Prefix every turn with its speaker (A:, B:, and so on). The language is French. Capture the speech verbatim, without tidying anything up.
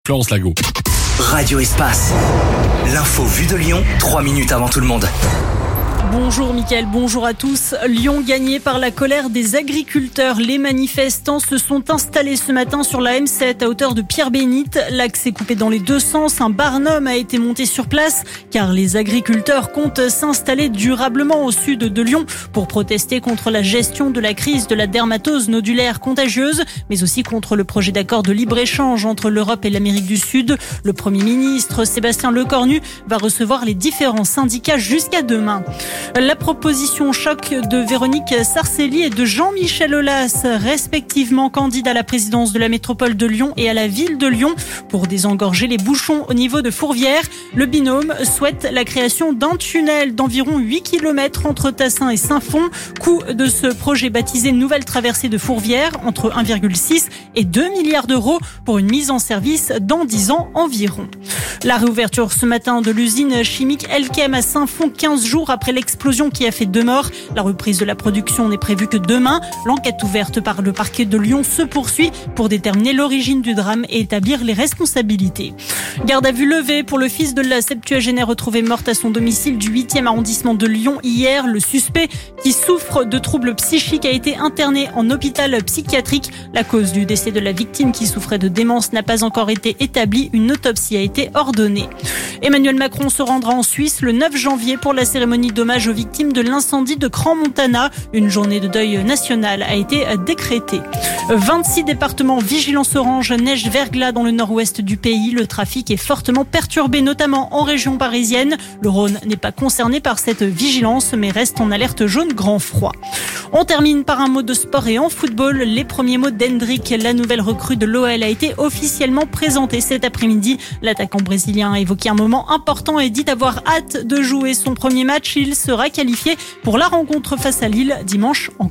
A: Florence Lago.
B: Radio Espace. L'info vue de Lyon, trois minutes avant tout le monde.
C: Bonjour Mickaël, bonjour à tous. Lyon gagné par la colère des agriculteurs. Les manifestants se sont installés ce matin sur la M sept à hauteur de Pierre-Bénite. L'axe est coupé dans les deux sens. Un barnum a été monté sur place car les agriculteurs comptent s'installer durablement au sud de Lyon pour protester contre la gestion de la crise de la dermatose nodulaire contagieuse, mais aussi contre le projet d'accord de libre-échange entre l'Europe et l'Amérique du Sud. Le Premier ministre Sébastien Lecornu va recevoir les différents syndicats jusqu'à demain. La proposition choc de Véronique Sarcelli et de Jean-Michel Aulas, respectivement candidats à la présidence de la métropole de Lyon et à la ville de Lyon pour désengorger les bouchons au niveau de Fourvière. Le binôme souhaite la création d'un tunnel d'environ huit kilomètres entre Tassin et Saint-Fond. Coût de ce projet baptisé Nouvelle Traversée de Fourvière, entre un virgule six et deux milliards d'euros pour une mise en service dans dix ans environ. La réouverture ce matin de l'usine chimique Elkem à Saint-Fond, quinze jours après l'explosion qui a fait deux morts. La reprise de la production n'est prévue que demain. L'enquête ouverte par le parquet de Lyon se poursuit pour déterminer l'origine du drame et établir les responsabilités. Garde à vue levée pour le fils de la septuagénaire retrouvée morte à son domicile du huitième arrondissement de Lyon hier. Le suspect, qui souffre de troubles psychiques, a été interné en hôpital psychiatrique. La cause du décès de la victime, qui souffrait de démence, n'a pas encore été établie. Une autopsie a été ordonnée. Emmanuel Macron se rendra en Suisse le neuf janvier pour la cérémonie d'hommage aux victimes de l'incendie de Crans-Montana. Une journée de deuil national a été décrétée. vingt-six départements vigilance orange, neige, verglas dans le nord-ouest du pays. Le trafic est fortement perturbé, notamment en région parisienne. Le Rhône n'est pas concerné par cette vigilance, mais reste en alerte jaune grand froid. On termine par un mot de sport et en football. Les premiers mots d'Hendrick, la nouvelle recrue de l'O L, a été officiellement présentée cet après-midi. L'attaquant brésilien a évoqué un moment important et dit avoir hâte de jouer son premier match. Il sera qualifié pour la rencontre face à Lille dimanche en